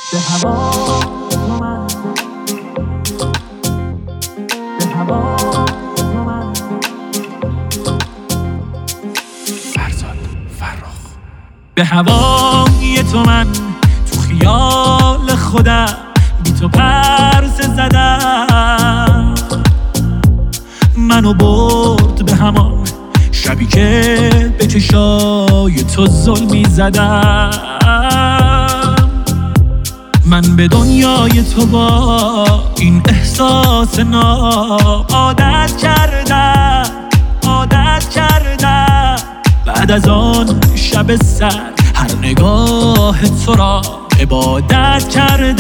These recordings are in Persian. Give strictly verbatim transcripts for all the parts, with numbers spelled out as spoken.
به هوا تو من، به هوا تو من. فرزاد فرخ. به هوای تو من تو خیال خودم بی تو پرسه زدم، منو برد به همان شبی که به چشای تو ظلمی زدم. من به دنیای تو با این احساس ناب عادت کردم، عادت کردم. بعد از آن شب سر هر نگاه تو را عبادت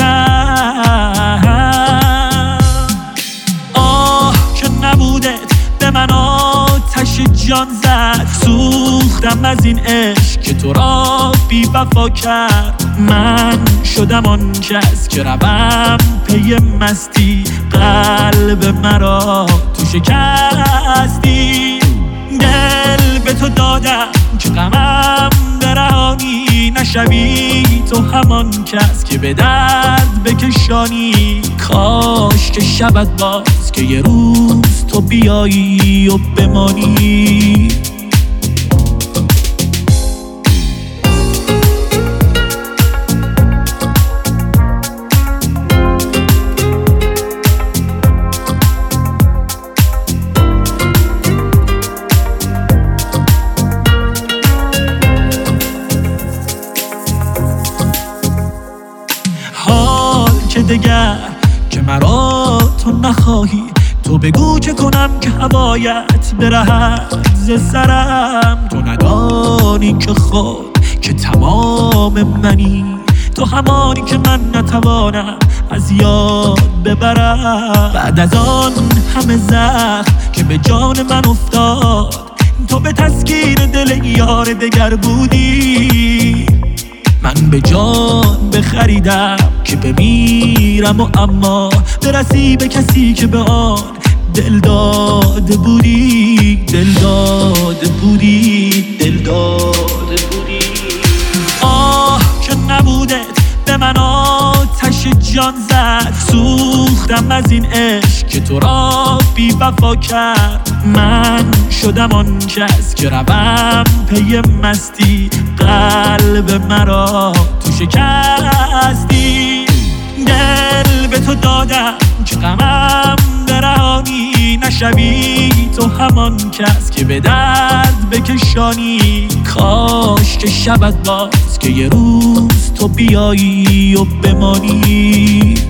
کردم. آه که نبودت به من آتش جان زد، سوختم از این عشق که تو را بی وفا کرد. من شدم آن کس که روم پی مستی، قلب مرا تو شکستی. دل به تو دادم که غمم برهانی، نشوی تو همان کس که به درد بکشانی. کاش که شبت باز که یه روز تو بیایی و بمانی. که دگر که مرا تو نخواهی، تو بگو چه کنم که هوایت برهد ز سرم. تو ندانی که خود که تمام منی، تو همانی که من نتوانم از یاد ببرم. بعد از آن همه زخم که به جان من افتاد، تو به تسکین دل یار دگر بودی. من به جان بخریدم که بمیرم و اما برسی به کسی که به آن دل داده بودی، دل داده بودی، دل داده بودی. آه که نبودت به من آتش جان زد، سوختم از این عشق که تو را بی وفا کرد. من شدم آن کس که روم پی مستی، قلب مرا تو شکستی. دل به تو دادم که غمم برهانی، نشوی تو همان کس که به درد بکشانی. کاش که شبت باز که یه روز تو بیایی و بمانی.